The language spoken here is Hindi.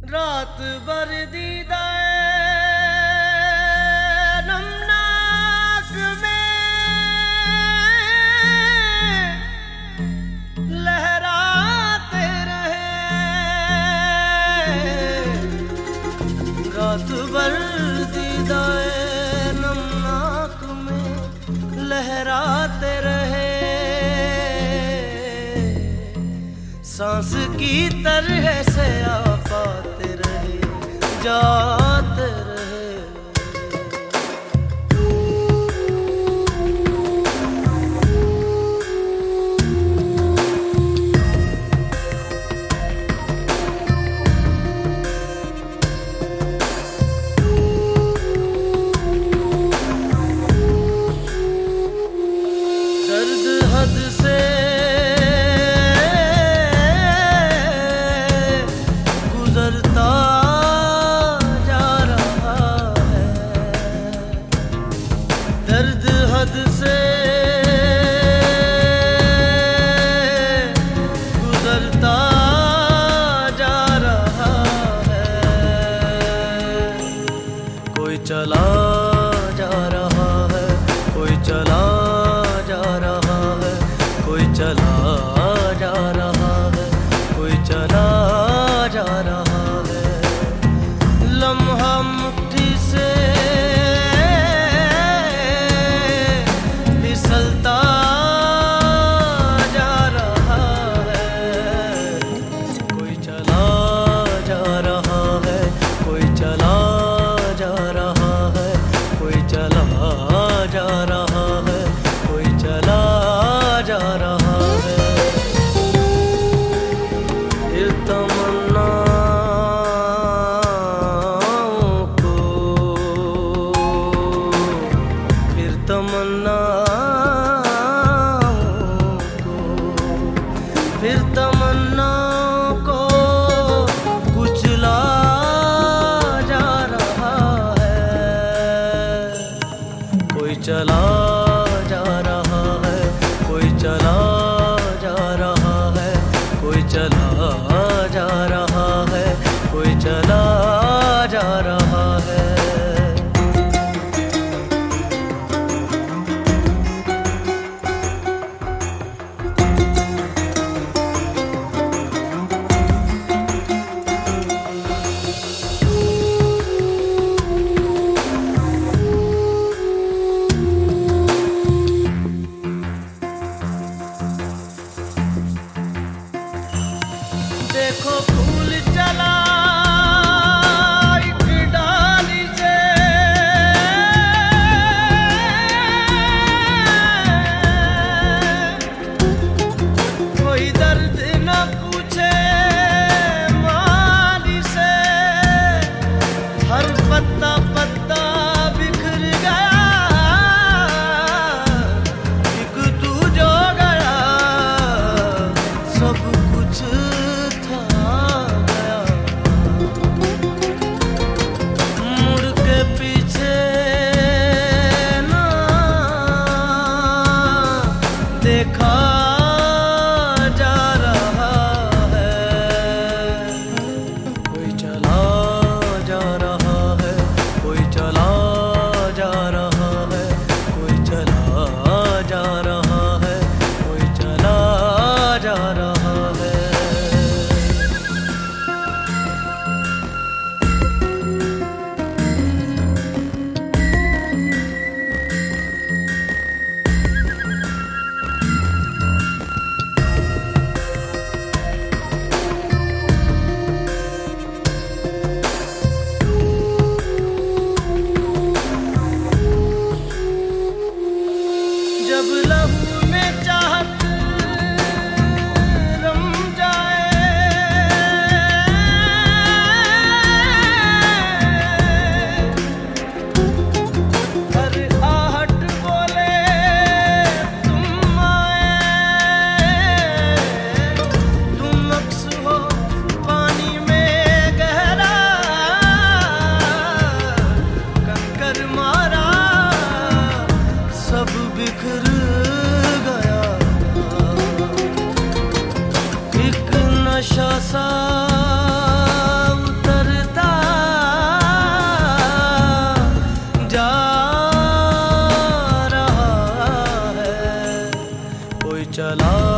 रात भर दीदाए नमनाक में लहराते रहे। रात भर दीदाए नमनाक में लहराते रहे। सांस की तरह से आप आते रहे, जाते रहे। दर्द हद से गुजरता जा रहा है। दर्द हद से गुजरता जा रहा है। कोई चला जा रहा है, कोई चला जा रहा है, कोई चला जा रहा है, कोई चला जा रहा है। लम्हा मुट्ठी से फिसलता जा रहा है। कोई चला जा रहा है, कोई चला जा रहा है, कोई चला जा रहा है, कोई चला जा रहा है। ये तमन्नाओं को फिर फिर तमन्नाओं को कुचला जा रहा है। कोई चला जा रहा है, कोई चला जा रहा है, कोई चला जा रहा है, कोई चला जा रहा है। देखो फूल चला एक डाली से, कोई दर्द न पूछे माली से। हर पत्ता पत्ता बिखर गया, एक तू जो गया, सब कुछ देखा जा रहा है। कोई चला जा रहा है, कोई चला जा रहा है, कोई चला जा रहा है, कोई चला जा रहा है। जब लहू में चाहत रम जाए, हर आहट बोले तुम आए। तुम अक्स हो पानी में गहरा, कंकर मारा सब बिखर गया। एक नशा सा उतर चला